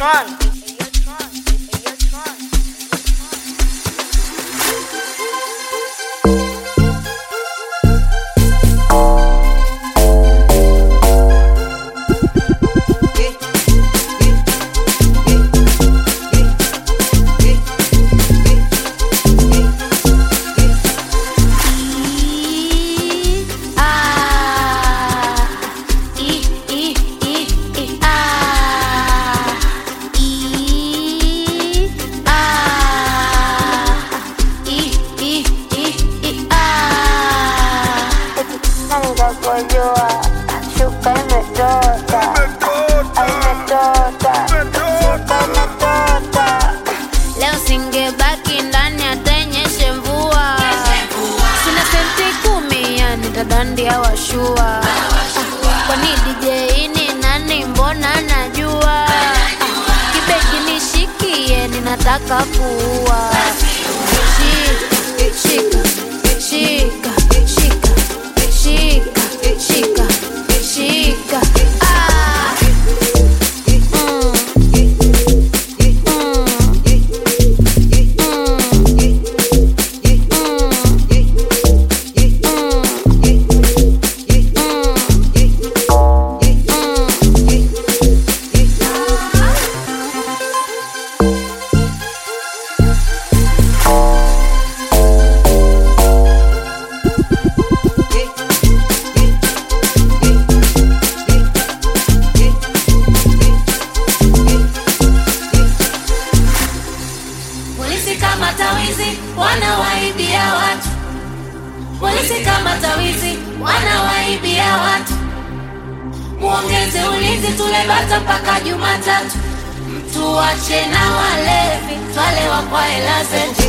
Leo singebaki ndani atenyeshe mvua. Sina senti 10 ya nitadandia washua. Kwani DJ ni nani mbona najua. Kibeki nishikie ninataka kuua. Shika, shika, shika, shika, shika, shika. Wanawaibia watu. Polisi kama tawizi wanawaibia watu. Muongeze ulinzi tule bata mpaka Jumatatu. Mtu wache na walevi twale wa kwa hela zetu.